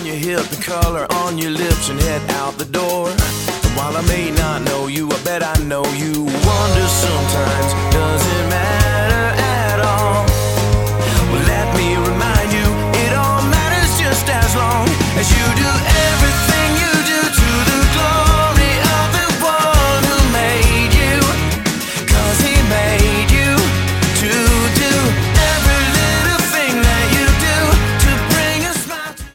on your hip, the color on your lips, and head out the door. And while I may not know you, I bet I know you. Wonder sometimes, does it matter at all? Well, let me remind you, it all matters just as long as you do.